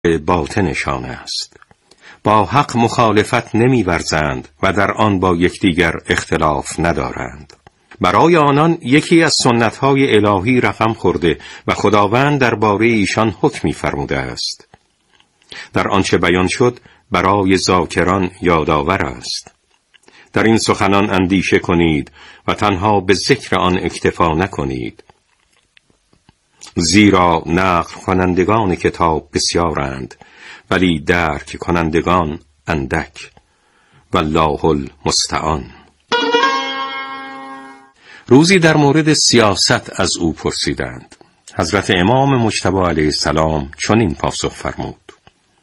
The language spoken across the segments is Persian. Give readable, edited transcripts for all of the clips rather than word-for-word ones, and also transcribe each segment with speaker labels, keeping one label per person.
Speaker 1: باطنشان است. با حق مخالفت نمی‌ورزند و در آن با یکدیگر اختلاف ندارند. برای آنان یکی از سنت‌های الهی رقم خورده و خداوند درباره ایشان حکمی فرموده است. در آنچه بیان شد برای ذاکران یادآور است. در این سخنان اندیشه کنید و تنها به ذکر آن اکتفا نکنید. زیرا نقل کنندگان کتاب بسیارند ولی درک کنندگان اندک. والله المستعان. روزی در مورد سیاست از او پرسیدند. حضرت امام مجتبی علیه السلام چنین پاسخ فرمود: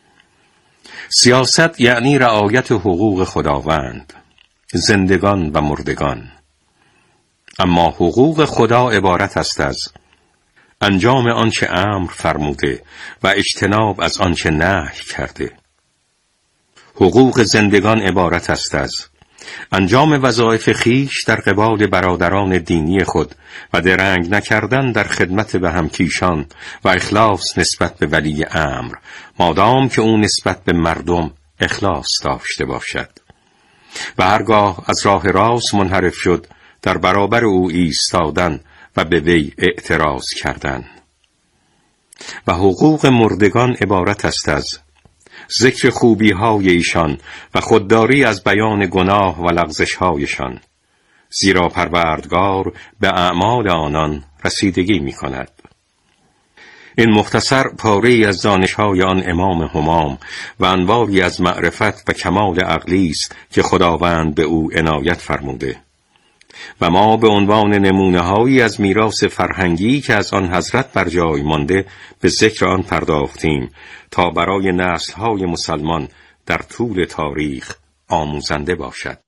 Speaker 1: سیاست یعنی رعایت حقوق خداوند، زندگان و مردگان. اما حقوق خدا عبارت است از انجام آنچه امر فرموده و اجتناب از آنچه نهی کرده. حقوق زندگان عبارت است از انجام وظایف خویش در قبال برادران دینی خود و درنگ نکردن در خدمت به همکیشان و اخلاص نسبت به ولی امر، مادام که او نسبت به مردم اخلاص داشته باشد. و هرگاه از راه راست منحرف شد در برابر او ایستادن و به وی اعتراض کردن. و حقوق مردگان عبارت است از ذکر خوبی های ایشان و خودداری از بیان گناه و لغزش هایشان، زیرا پروردگار به اعمال آنان رسیدگی می کند. این مختصر پاره‌ای از دانش‌های آن امام همام و انواعی از معرفت و کمال عقلی است که خداوند به او عنایت فرموده و ما به عنوان نمونه‌هایی از میراث فرهنگی که از آن حضرت بر جای مانده به ذکر آن پرداختیم تا برای نسل‌های مسلمان در طول تاریخ آموزنده باشد.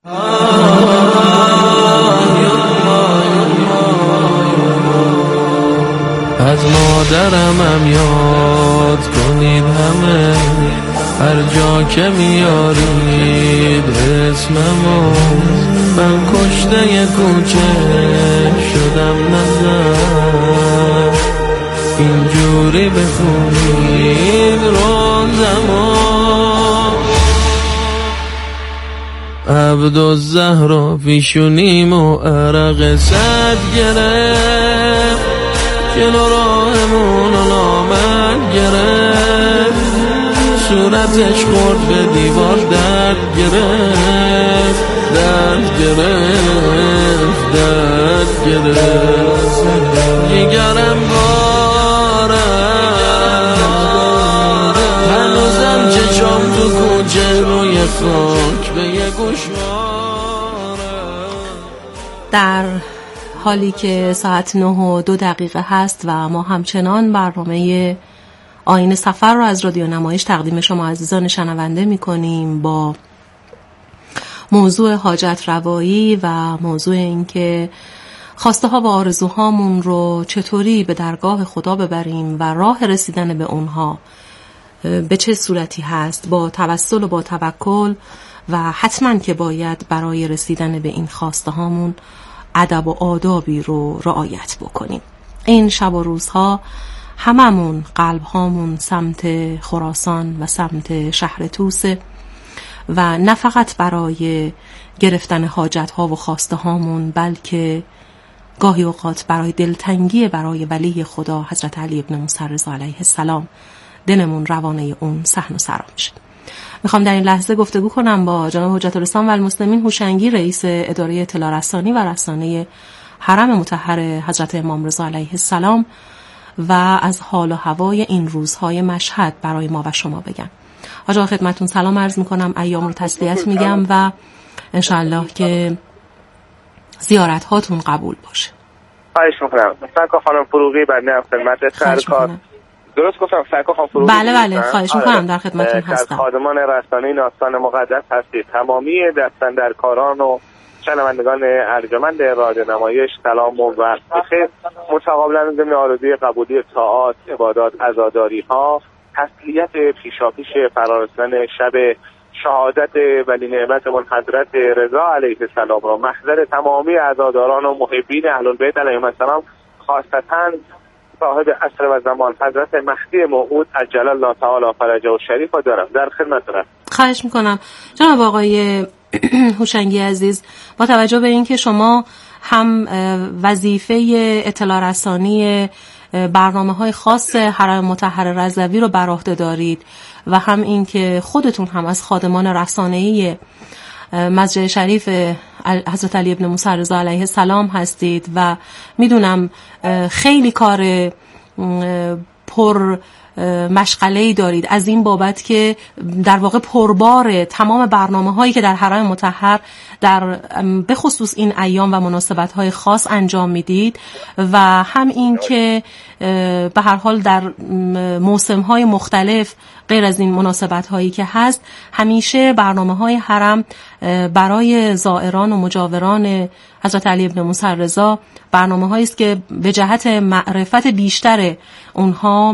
Speaker 2: از مادرم یاد کنید همه، هر جا که میارید اسممو، من کشته کوچه شدم نظر، اینجوری بخونید روزمو. عبدالزهرا پیشونیم و عرق صد گرفت، جلو راهمون و نامد گرفت، صورتش خورد به دیوار درد گرفت، درد گرفت، درد گرفت، جگرم بارم، هنوزم چشام تو کوچه روی خاک به یه گوش مارم.
Speaker 3: در حالی که ساعت 9:02 هست و ما همچنان برنامه آیین سفر رو از رادیو نمایش تقدیم شما عزیزان شنونده می‌کنیم با موضوع حاجت روایی و موضوع این که خواسته ها و آرزوهامون رو چطوری به درگاه خدا ببریم و راه رسیدن به اونها به چه صورتی هست، با توسل و با توکل، و حتما که باید برای رسیدن به این خواسته هامون ادب و آدابی رو رعایت بکنیم. این شب و روزها هممون قلب هامون سمت خراسان و سمت شهر توسه و نه فقط برای گرفتن حاجت ها و خواسته هامون، بلکه گاهی اوقات برای دلتنگی برای ولی خدا حضرت علی ابن موسی رضا علیه السلام دلمون روانه اون صحن و سرا میشه. میخوام در این لحظه گفتگو کنم با جناب حجت الاسلام و المسلمین هوشنگی، رئیس اداره اطلاع رسانی و رسانه حرم مطهر حضرت امام رضا علیه السلام و از حال و هوای این روزهای مشهد برای ما و شما بگم. آقا خدمتون سلام عرض میکنم، ایام رو تسلیت میگم و انشالله که زیارت هاتون قبول باشه.
Speaker 4: خواهش میکنم. سرکار خانم فروغی بنده خدمت سرکار. درست گفتم سرکار خانم فروغی؟
Speaker 3: بله بله خواهش میکنم، در خدمتون هستم.
Speaker 4: خادمان رسانه ناستان مقدس هستید. تمامی دستاندرکاران و شنوندگان ارجمند رادیو نمایش سلام و وقت بخیر. متقابلا ضمن آرزوی قبولی طاعات، عبادات، عزاداری ها، تسلیت پیشاپیش فرارسیدن شب شهادت ولی نعمتمون حضرت رضا علیه السلام را محضر تمامی عزاداران و محبین اهل بیت علیهم السلام، خاصتا صاحب عصر و زمان حضرت مهدی موعود عجل الله تعالی فرجه و شریف رو دارم. در خدمت دارم.
Speaker 3: خواهش میکنم جناب آقای هوشنگی عزیز، با توجه به اینکه شما هم وظیفه اطلاع رسانی برنامه‌های خاص حرم مطهر رضوی رو بر عهده دارید و هم اینکه خودتون هم از خادمان رسانه‌ای مسجد شریف حضرت علی ابن موسی رضا علیه السلام هستید و میدونم خیلی کار پر مشغله‌ای دارید از این بابت که در واقع پربار تمام برنامه‌هایی که در حرم مطهر در به خصوص این ایام و مناسبت‌های خاص انجام میدید و هم این که به هر حال در موسم‌های مختلف غیر از این مناسبت‌هایی که هست همیشه برنامه‌های حرم برای زائران و مجاوران حضرت علی ابن موسی رضا برنامه‌هایی است که به جهت معرفت بیشتر اونها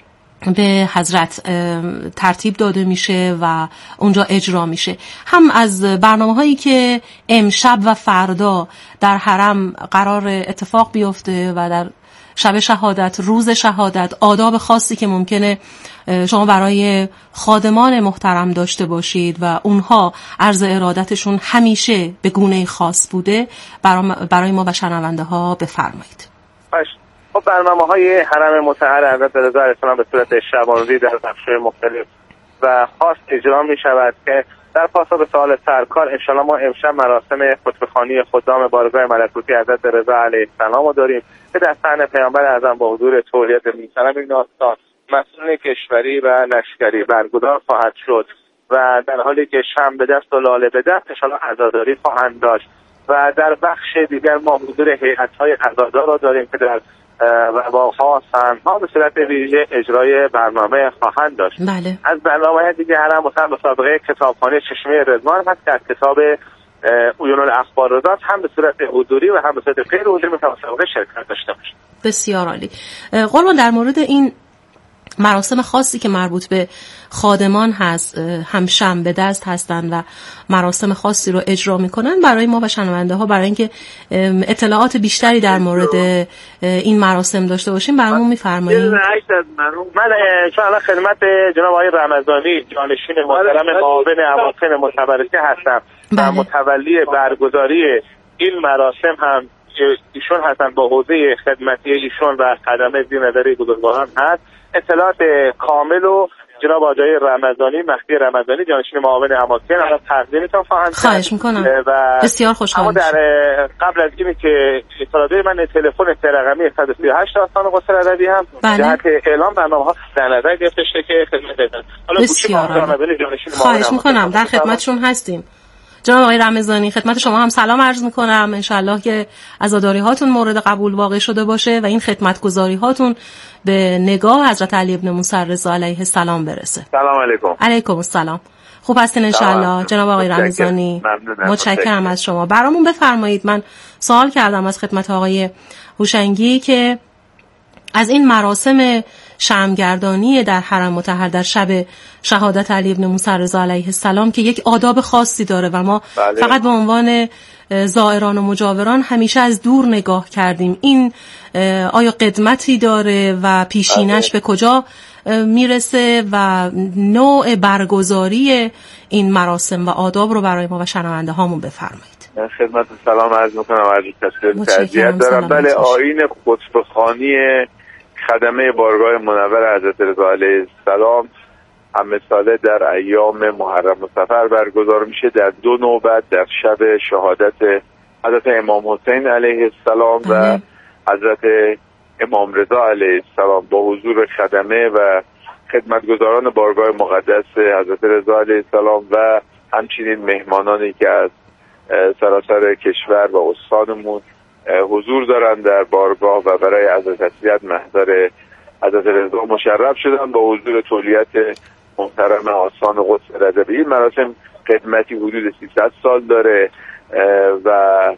Speaker 3: به حضرت ترتیب داده میشه و اونجا اجرا میشه. هم از برنامه‌هایی که امشب و فردا در حرم قرار اتفاق بیفته و در شب شهادت، روز شهادت، آداب خاصی که ممکنه شما برای خادمان محترم داشته باشید و اونها عرض ارادتشون همیشه به گونه خاص بوده برای ما و شنونده ها بفرمایید.
Speaker 4: خب برنامه‌های حرم مطهر حضرت رضا علیه السلام به صورت شبانه‌روزی در بخش‌های مختلف و خاص اجرا می‌شود که در پاسخ به سوال سرکار انشاءالله ما امشب مراسم خطبه‌خوانی خدام بارگاه ملکوتی حضرت رضا علیه السلام رو داریم که در صحن پیامبر اعظم با حضور تولیت محترم این آستان مسئولین کشوری و لشکری برگزار خواهد شد و در حالی که شمع به دست و لاله به دست انشاءالله عزاداری خواهند داشت و در بخش دیگر ما حضور هیئت‌های عزادار رو داریم که در و با خواستن ما به صورت ویژه اجرای برنامه خواهند داشت.
Speaker 3: بله.
Speaker 4: از برنامه دیگه حرم مثلا مسابقه کتابخوانی چشمه رضوان هست که از کتاب عیون الاخبار رضا هم به صورت حضوری و هم به صورت غیر حضوری میتونه مسابقه شرکت داشته باشه.
Speaker 3: بسیار عالی. قربان در مورد این مراسم خاصی که مربوط به خادمان هست، هم شمع به دست هستن و مراسم خاصی رو اجرا میکنن برای ما و شنونده ها، برای اینکه اطلاعات بیشتری در مورد این مراسم داشته باشیم برامون میفرمایید؟
Speaker 4: من چون خدمت جناب آقای رمضانی جانشین محترم معاون اماکن متبرکه هستم و متولی برگزاری این مراسم هم ایشون هستن، با حوزه خدمتی ایشون و خدمه زینداری بزرگواران هست. اطلاعات کامل و جناب آقای رمضانی مهدی رمضانی جانشین معاون اماکن الان تقدیمتون خواهند کرد.
Speaker 3: خواهش میکنم. بسیار خوشحال میشم.
Speaker 4: اما در قبل از اینکه اطلاعات من تلفن رقمی 138 آستان قدس رضوی هم جهت اعلام برنامه‌ها در نظر گرفته شده که خدمت بدن. حالا
Speaker 3: بسیار خواهش میکنم، در خدمتشون هستیم. جناب آقای رمضانی خدمت شما هم سلام عرض میکنم. انشالله که عزاداری هاتون مورد قبول واقع شده باشه و این خدمتگزاری هاتون به نگاه حضرت علی ابن موسی رضا علیه السلام برسه.
Speaker 4: سلام علیکم.
Speaker 3: علیکم السلام. خوب هستین انشالله جناب آقای رمضانی؟ متشکرم از شما. برامون بفرمایید، من سوال کردم از خدمت آقای هوشنگی که از این مراسم شمعگردانی در حرم مطهر در شب شهادت علی ابن موسی رضا علیه السلام که یک آداب خاصی داره و ما فقط به عنوان زائران و مجاوران همیشه از دور نگاه کردیم، این آیا قدمتی داره و پیشینش به کجا میرسه و نوع برگزاری این مراسم و آداب رو برای ما و شنونده هامون بفرمایید.
Speaker 5: من خدمت سلام عرض میکنم و عرض تسلیت دارم. بله، آیین خطبه‌خوانی خدمه بارگاه منور حضرت رضا علیه السلام همه ساله در ایام محرم و صفر برگزار میشه در 2 نوبت، در شب شهادت حضرت امام حسین علیه السلام و حضرت امام رضا علیه السلام با حضور خدمه و خدمتگزاران بارگاه مقدس حضرت رضا علیه السلام و همچنین مهمانانی که از سراسر کشور و استانمون حضور دارن در بارگاه و برای عزا تسلیت محضر حضرت رضا مشرف شدن با حضور تولیت محترم آستان قدس رضوی. این مراسم خدمتی حدود 300 سال داره و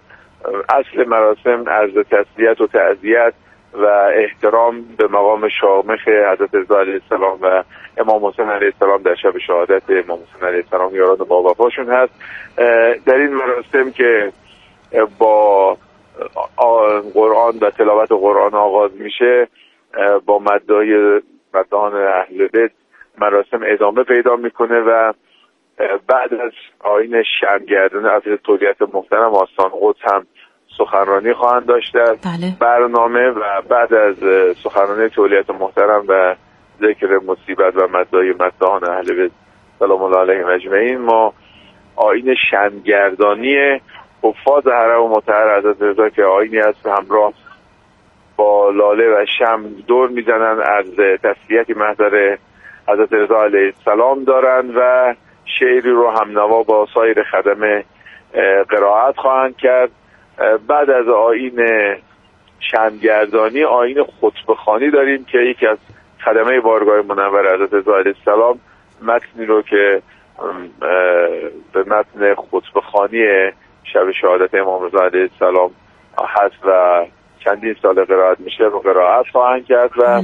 Speaker 5: اصل مراسم عرض تسلیت و تعزیت و احترام به مقام شامخ حضرت رضا علیه السلام و امام حسین علیه السلام در شب شهادت امام حسین علیه السلام یاران با وفاشون هست. در این مراسم که با قرآن و تلاوت قرآن آغاز میشه، با مداحان اهل بیت مراسم ادامه پیدا میکنه و بعد از آیین شمگردانی از تولیت محترم آستان قدس هم سخنرانی خواهند داشت در برنامه و بعد از سخنرانی تولیت محترم و ذکر مصیبت و مداحان اهل بیت سلام الله علیهم اجمعین ما آیین شمگردانی حفاظ حرم مطهر حضرت رضا که آیینی است همراه با لاله و شمع دور میزنن از تسلیتی محضر حضرت رضا علیه السلام دارند و شعری رو همنوا با سایر خدمه قرائت خواهند کرد. بعد از آیین شمگردانی آیین خطبه‌خوانی داریم که یکی از خدمه بارگاه منور حضرت رضا علیه السلام متنی رو که به متن خطبه‌خوانی شب شهادت امام رضا علیه السلام هست و چندین سال قرائت میشه رو قرائت خواهند کرد و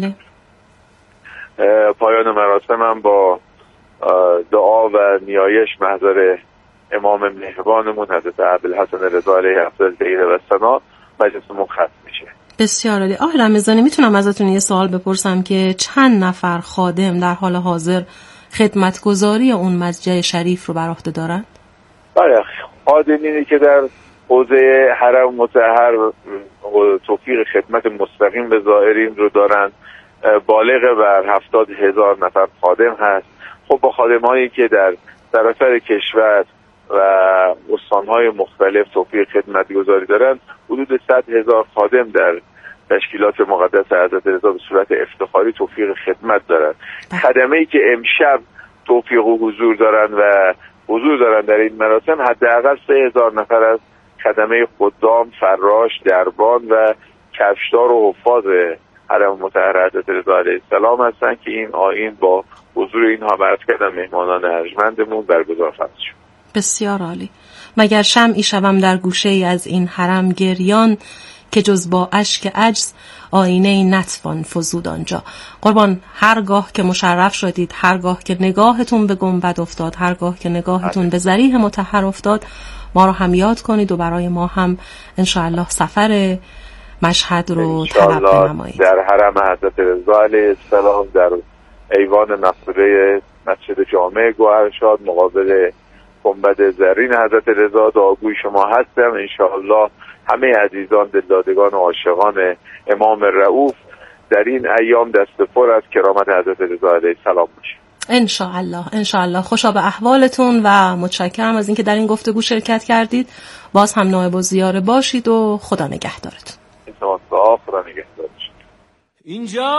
Speaker 5: پایان مراسم هم با دعا و نیایش محضر امام مهربانمون حضرت ابوالحسن رضا علیه الدین و ثنا مجلسمون ختم میشه.
Speaker 3: بسیار عالی. آقای رمضانی میتونم ازتون یه سوال بپرسم که چند نفر خادم در حال حاضر خدمتگزاری اون مسجد شریف رو بر عهده دارن؟
Speaker 5: بله، خادمینی که در حوزه حرم مطهر توفیق خدمت مستقیم به زائرین رو دارن بالغ بر 70,000 نفر خادم هست. خب با خادمایی که در سراسر کشور و استانهای مختلف توفیق خدمتگزاری دارن حدود 100,000 خادم در تشکیلات مقدس حضرت رضا به صورت افتخاری توفیق خدمت دارن. خدمه‌ای که امشب توفیق و حضور دارن در این مراسم حداقل 3,000 نفر از خدمه خدام، فراش، دربان و کفشدار و حفاظ حرم مطهر حضرت رضا علیه السلام هستن که این آیین با حضور اینها عرض کردن مهمانان ارجمندمون برگزار خواهد شد.
Speaker 3: بسیار عالی. مگر شمعی شوم در گوشه ای از این حرم گریان که جز با اشک عجز آینه نتوان فزود آنجا. قربان، هرگاه که مشرف شدید، هرگاه که نگاهتون به گنبد افتاد، هرگاه که نگاهتون به ضریح مطهر افتاد، ما رو هم یاد کنید و برای ما هم انشاءالله سفر مشهد رو طلب بنمایید.
Speaker 5: در حرم حضرت رضا علیه السلام در ایوان مقبره مسجد جامع گوهرشاد مقابل گنبد زرین حضرت رضا دعاگوی شما هستم. انشاءالله همه عزیزان دلدادگان و عاشقان امام رؤوف در این ایام دست پر از کرامت حضرت رضا علیه السلام باشه.
Speaker 3: انشاءالله. خوشا به احوالتون و متشکرم از اینکه در این گفتگو شرکت کردید. باز هم نایب الزیاره باشید و خدا نگهدارتون.
Speaker 5: خدا نگهدارتون.
Speaker 2: اینجا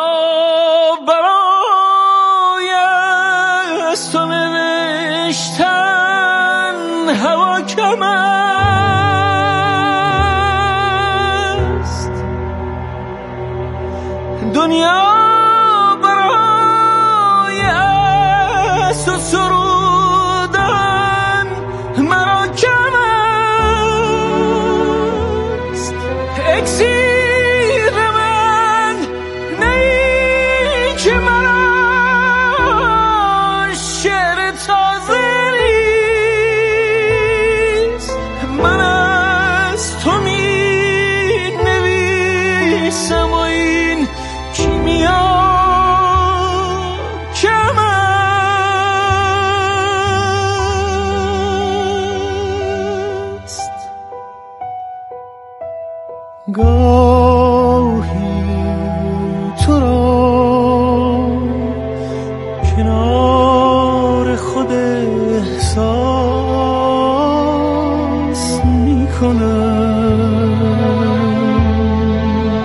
Speaker 2: برای از تو نوشتن هوا کم است، دنیا برای از تو سرودن مرا کم است. اکسیر من نی که مرا شعر تازه نیست، من از تو می نویسم و این کیمیا کم است. گاهی تو را کنار خود احساس می کنم،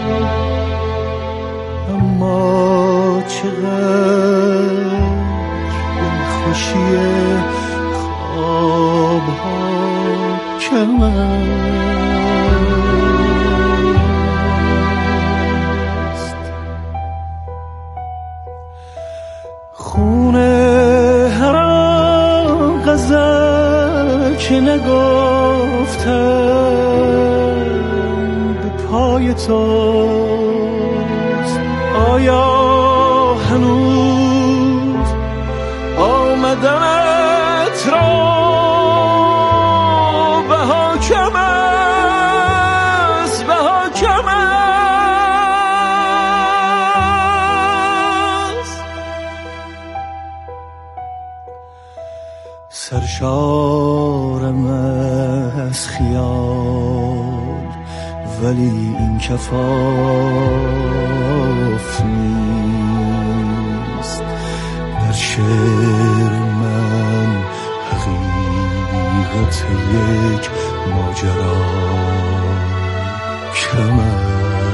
Speaker 2: اما چقدر این خوشی خوابها کم است. خونه هر غزل که نگفتم به پای توست، آیا هنوز آمدنت را بها کم است، بها کم است. سرشارم از خیال ولی این کفاف نیست. در شعر من حقیقت یک ماجرا کم است.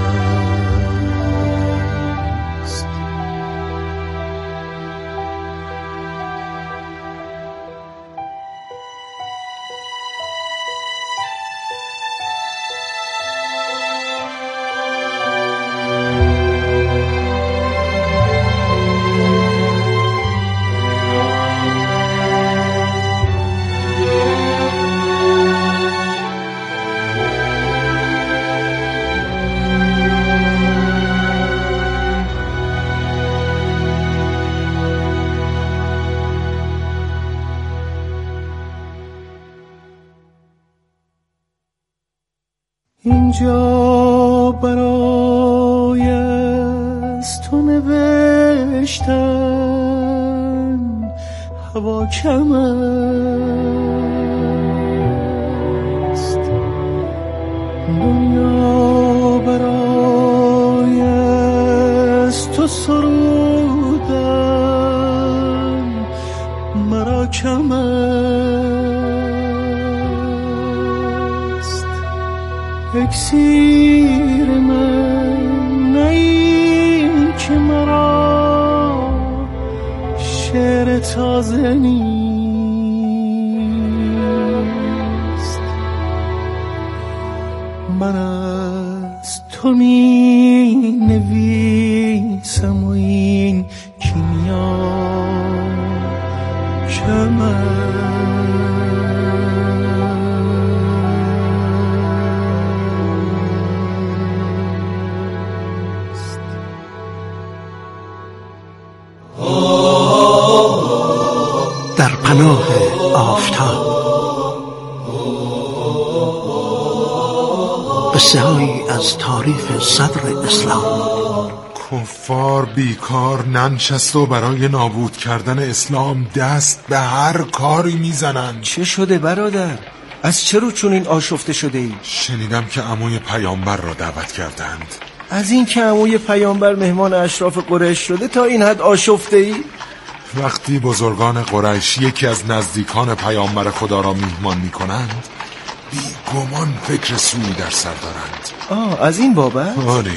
Speaker 2: اینجا برای از تو نوشتن هوا کم است. دنیا برای از تو سرودن مرا کم است. اکسیر من نی که مرا شعر تازه نیست. من از تو می نویسم و این کیمیا کم است.
Speaker 6: در پناه آفتاب قصه‌هایی از تاریخ صدر اسلام.
Speaker 7: کفار بیکار ننشسته و برای نابود کردن اسلام دست به هر کاری میزنن.
Speaker 8: چه شده برادر؟ از چه رو چون این آشفته شده ای؟
Speaker 7: شنیدم که عموی پیامبر را دعوت کردند.
Speaker 8: از این که عموی پیامبر مهمان اشراف قریش شده تا این حد آشفته ای؟
Speaker 7: وقتی بزرگان قریش یکی از نزدیکان پیامبر خدا را میهمان میکنند بی گمان فکر سوئی در سر دارند.
Speaker 8: از این بابت؟
Speaker 7: آره،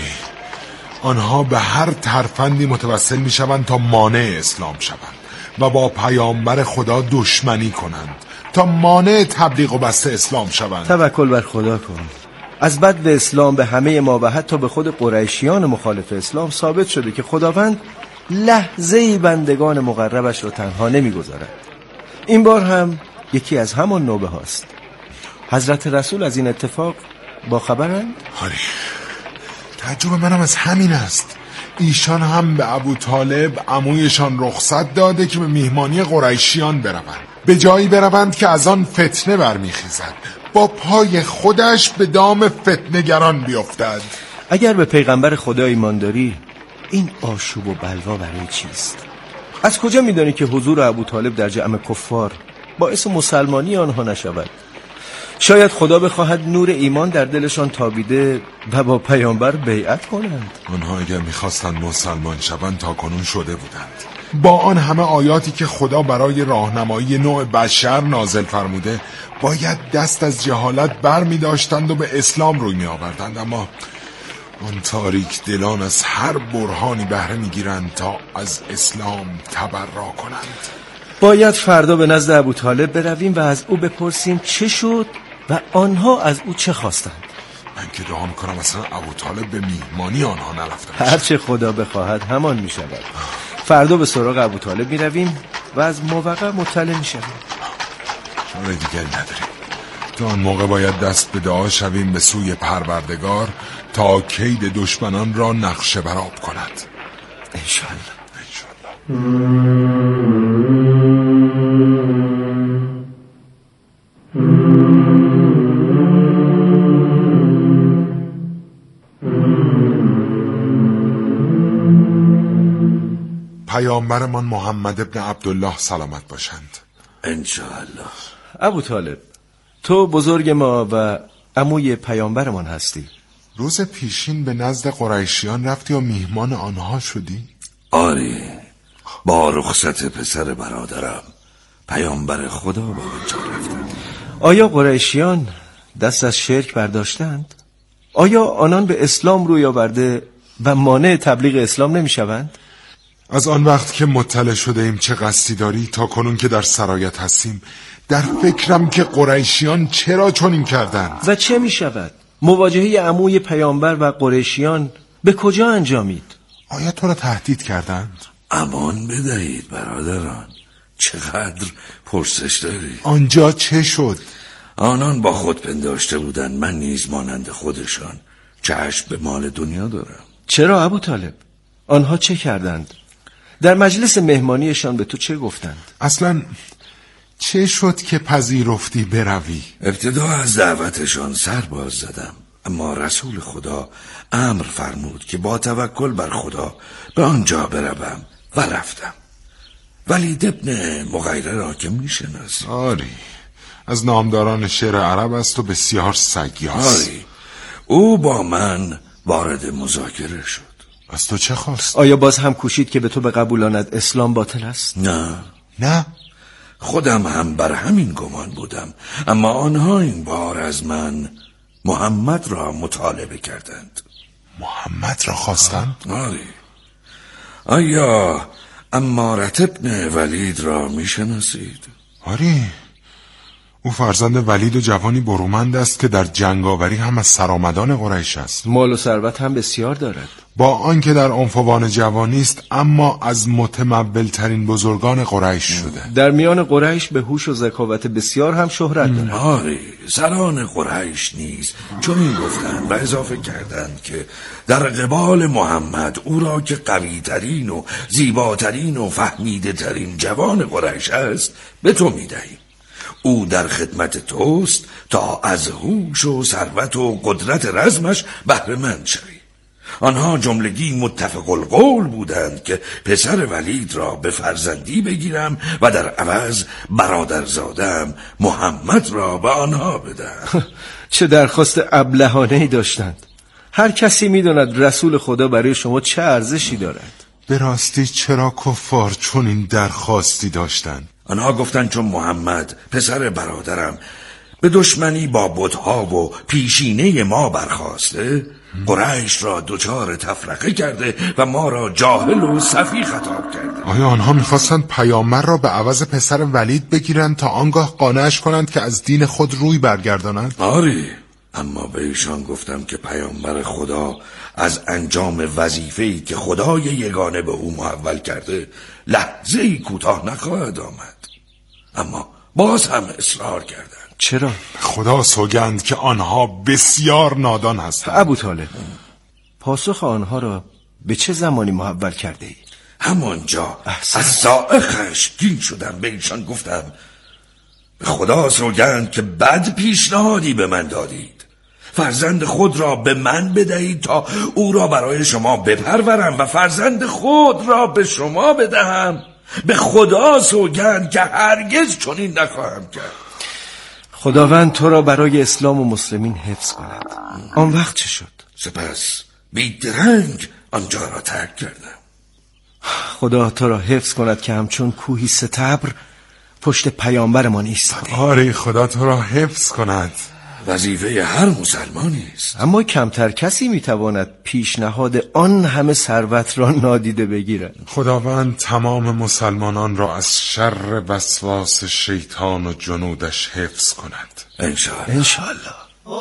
Speaker 7: آنها به هر ترفندی متوسل میشوند تا مانع اسلام شوند و با پیامبر خدا دشمنی کنند تا مانع تبلیغ و بسته اسلام شوند.
Speaker 8: توکل بر خدا کن. از بد اسلام به همه ما و حتی به خود قریشیان مخالف اسلام ثابت شده که خداوند لحظه‌ای بندگان مقربش رو تنها نمیگذارد. این بار هم یکی از همان نوبه هاست. حضرت رسول از این اتفاق با خبرند؟
Speaker 7: آره، تعجب منم از همین است. ایشان هم به ابو طالب عمویشان رخصت داده که به میهمانی قریشیان بروند، به جایی بروند که از آن فتنه برمیخیزد، با پای خودش به دام فتنه‌گران بیفتد.
Speaker 8: اگر به پیغمبر خدا ایمان داری این آشوب و بلوا برای چیست؟ از کجا میدانی که حضور ابو طالب در جمع کفار باعث مسلمانی آنها نشود؟ شاید خدا بخواهد نور ایمان در دلشان تابیده و با پیامبر بیعت کنند.
Speaker 7: آنها اگر میخواستند مسلمان شوند تا کنون شده بودند. با آن همه آیاتی که خدا برای راهنمایی نوع بشر نازل فرموده باید دست از جهالت بر می داشتند و به اسلام روی می آوردند، اما آن تاریک دلان از هر برهانی بهره می گیرند تا از اسلام تبرا کنند.
Speaker 8: باید فردا به نزد ابو طالب برویم و از او بپرسیم چه شد و آنها از او چه خواستند.
Speaker 7: من که دعا میکنم اصلا ابو طالب به میهمانی آنها نرفته باشه.
Speaker 8: هرچه خدا بخواهد همان می شود. فردا به سراغ ابو طالب می رویم و از موقع مطلع می شویم.
Speaker 7: راه دیگری نداریم. تا آن موقع باید دست به دعا شویم به سوی پروردگار تا کید دشمنان را نقشه برآب کند.
Speaker 8: انشالله.
Speaker 7: پیامبرمان محمد ابن عبدالله سلامت باشند
Speaker 9: انشاءالله.
Speaker 8: ابوطالب، تو بزرگ ما و عموی پیامبرمان هستی.
Speaker 7: روز پیشین به نزد قریشیان رفتی و میهمان آنها شدی؟
Speaker 9: آره، با رخصت پسر برادرم پیامبر خدا به اونجا رفتم.
Speaker 8: آیا قریشیان دست از شرک برداشتند؟ آیا آنان به اسلام روی آورده و مانع تبلیغ اسلام نمی شوند؟
Speaker 7: از آن وقت که مطلع شده ایم چه قصدی داری تا کنون که در سرایت هستیم در فکرم که قریشیان چرا چنین کردند.
Speaker 8: و چه می شود؟ مواجهه عموی پیامبر و قریشیان به کجا انجامید؟
Speaker 7: آیا تو را تهدید کردند؟
Speaker 9: امان بدهید برادران، چقدر پرسش داری؟
Speaker 7: آنجا چه شد؟
Speaker 9: آنان با خود پنداشته بودند من نیز مانند خودشان چشم به مال دنیا دارم.
Speaker 8: چرا ابوطالب؟ آنها چه کردند؟ در مجلس مهمانیشان به تو چه گفتند؟
Speaker 7: اصلا چه شد که پذیرفتی بروی؟
Speaker 9: ابتدا از دعوتشان سر باز زدم، اما رسول خدا امر فرمود که با توکل بر خدا به آنجا بروم و رفتم. ولید ابن مغیره را که میشناسی؟
Speaker 7: آری، از نامداران شعر عرب است و بسیار سیاس.
Speaker 9: آری، او با من وارد مذاکره شد.
Speaker 7: از تو چه خواست؟
Speaker 8: آیا باز هم کوشید که به تو بقبولاند اسلام باطل است؟
Speaker 7: نه،
Speaker 9: خودم هم بر همین گمان بودم، اما آنها این بار از من محمد را مطالبه کردند.
Speaker 7: محمد را خواستند؟
Speaker 9: آری. آیا عمارة ابن ولید را میشناسید؟
Speaker 7: آری، او فرزند ولید و جوانی برومند است که در جنگاوری هم از سرآمدان قریش است.
Speaker 8: مال و ثروت هم بسیار دارد.
Speaker 7: با آنکه در عنفوان جوانی است اما از متمول ترین بزرگان قریش شده.
Speaker 8: در میان قریش به هوش و ذکاوت بسیار هم شهرت دارد.
Speaker 9: آری، سران قریش نیز چون این گفتند و اضافه کردند که در قبال محمد او را که قوی ترین و زیباترین و فهمیده ترین جوان قریش است به تو میدهیم. او در خدمت توست تا از هوش و ثروت و قدرت رزمش بهره مند شوی. آنها جملگی متفق القول بودند که پسر ولید را به فرزندی بگیرم و در عوض برادرزادم محمد را به آنها بدهم.
Speaker 8: چه درخواست ابلهانه‌ای داشتند. هر کسی می‌داند رسول خدا برای شما چه ارزشی دارد.
Speaker 7: به راستی چرا کفار چون این درخواستی داشتند؟
Speaker 9: آنها گفتند چون محمد پسر برادرم به دشمنی با بت‌ها و پیشینه ما برخاسته، قریش را دچار تفرقه کرده و ما را جاهل و سفیه خطاب کرده.
Speaker 7: آیا آنها می‌خواستند پیامبر را به عوض پسر ولید بگیرند تا آنگاه قانعش کنند که از دین خود روی برگردانند؟
Speaker 9: آری، اما به ایشان گفتم که پیامبر خدا از انجام وظیفه‌ای که خدای یگانه به او محول کرده لحظه‌ای کوتاه نخواهد آمد. اما باز هم اصرار کردند.
Speaker 8: چرا؟
Speaker 7: خدا سوگند که آنها بسیار نادان هستند.
Speaker 8: ابوطالب، پاسخ آنها را به چه زمانی محول کرده ای؟
Speaker 9: همانجا از ساعه خشمگین شدم، به ایشان گفتم به خدا سوگند که بد پیشنهادی به من دادید. فرزند خود را به من بدهید تا او را برای شما بپرورم و فرزند خود را به شما بدهم. به خدا سوگند که هرگز چنین نخواهم کرد.
Speaker 8: خداوند تو را برای اسلام و مسلمین حفظ کند. آن وقت چه شد؟
Speaker 9: سپس بیدرنگ آنجا را ترک کردم.
Speaker 8: خدا تو را حفظ کند که همچون کوهی ستبر پشت پیامبرمان ایستادی.
Speaker 7: آره، خدا تو را حفظ کند.
Speaker 9: وظیفه هر مسلمانی است.
Speaker 8: اما کمتر کسی میتواند پیشنهاد آن همه ثروت را نادیده بگیرد.
Speaker 7: خداوند تمام مسلمانان را از شر وسواس شیطان و جنودش حفظ کند.
Speaker 9: انشاءالله.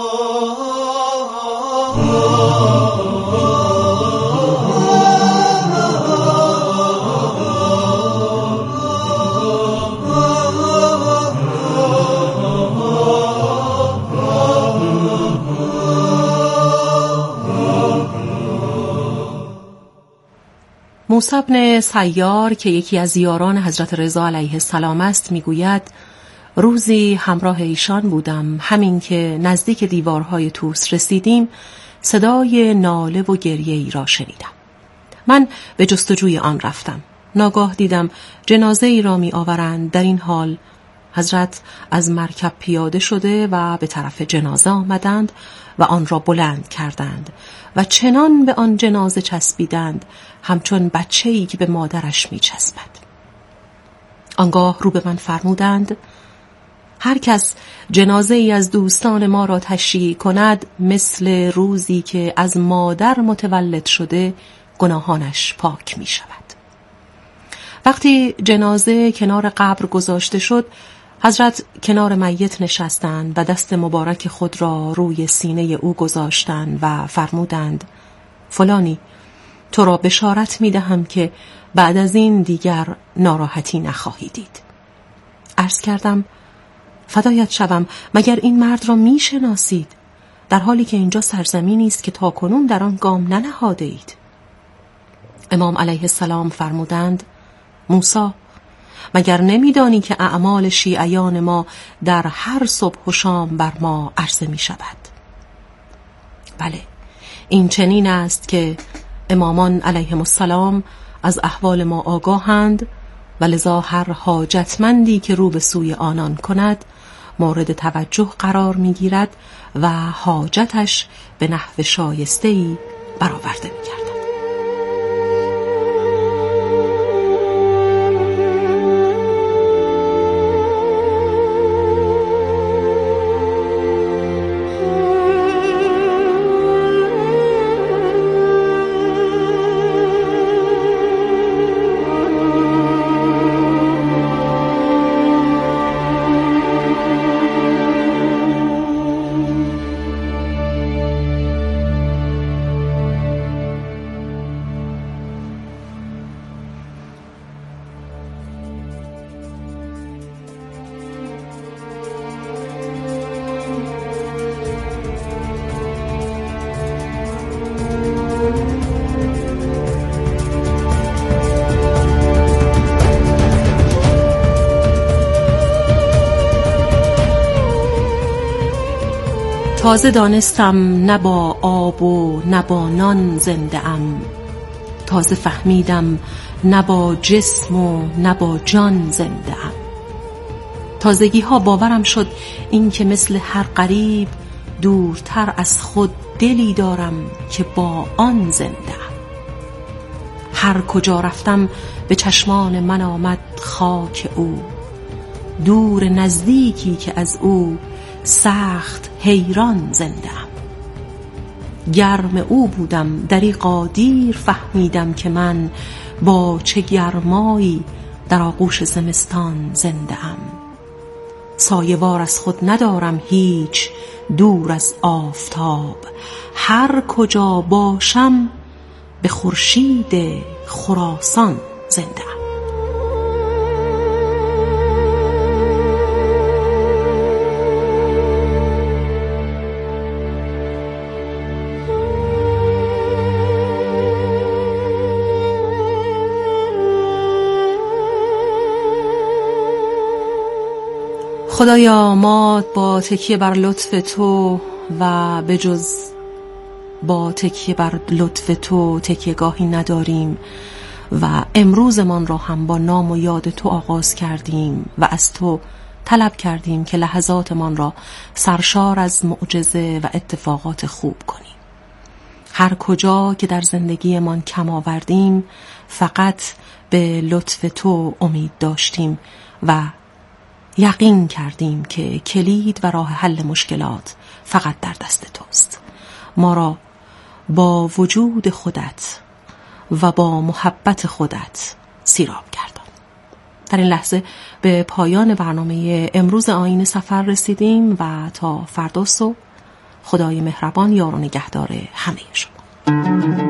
Speaker 3: موسی بن سیار که یکی از یاران حضرت رضا علیه السلام است میگوید روزی همراه ایشان بودم، همین که نزدیک دیوارهای طوس رسیدیم صدای ناله و گریه ای را شنیدم. من به جستجوی آن رفتم. ناگاه دیدم جنازه ای را می آورند. در این حال حضرت از مرکب پیاده شده و به طرف جنازه آمدند و آن را بلند کردند و چنان به آن جنازه چسبیدند همچون بچه‌ای که به مادرش می چسبد. آنگاه رو به من فرمودند: هر کس جنازه ای از دوستان ما را تشییع کند مثل روزی که از مادر متولد شده گناهانش پاک می شود. وقتی جنازه کنار قبر گذاشته شد، حضرت کنار میت نشستند و دست مبارک خود را روی سینه او گذاشتند و فرمودند: فلانی، تو را بشارت می دهم که بعد از این دیگر ناراحتی نخواهی دید. عرض کردم: فدایت شوم، مگر این مرد را می شناسید؟ در حالی که اینجا سرزمینی است که تاکنون در آن گام ننهاده اید. امام علیه السلام فرمودند: موسی، مگر نمیدانی که اعمال شیعیان ما در هر صبح و شام بر ما عرضه می شود؟ بله، این چنین است که امامان علیهم السلام از احوال ما آگاهند و لذا هر حاجتمندی که رو به سوی آنان کند مورد توجه قرار می گیرد و حاجتش به نحو شایسته‌ای برآورده می گردد. تازه دانستم نه با آب و نه با نان زنده ام، تازه فهمیدم نه با جسم و نه با جان زنده ام. تازگی ها باورم شد این که مثل هر غریب دورتر از خود دلی دارم که با آن زنده ام. هر کجا رفتم به چشمان من آمد خاک او، دور نزدیکی که از او سخت حیران زنده ام. گرم او بودم دریغا دیر فهمیدم که من با چه گرمایی در آغوش زمستان زنده ام. سایه‌وار از خود ندارم هیچ دور از آفتاب، هر کجا باشم به خورشید خراسان زنده ام. خدایا ما با تکیه بر لطف تو و به جز با تکیه بر لطف تو تکیه‌گاهی نداریم و امروزمان را هم با نام و یاد تو آغاز کردیم و از تو طلب کردیم که لحظاتمان را سرشار از معجزه و اتفاقات خوب کنیم. هر کجا که در زندگیمان کم آوردیم فقط به لطف تو امید داشتیم و یقین کردیم که کلید و راه حل مشکلات فقط در دست توست. ما را با وجود خودت و با محبت خودت سیراب گردان. در این لحظه به پایان برنامه امروز آیین سفر رسیدیم و تا فردا صبح خدای مهربان یار و نگهدار همه شما.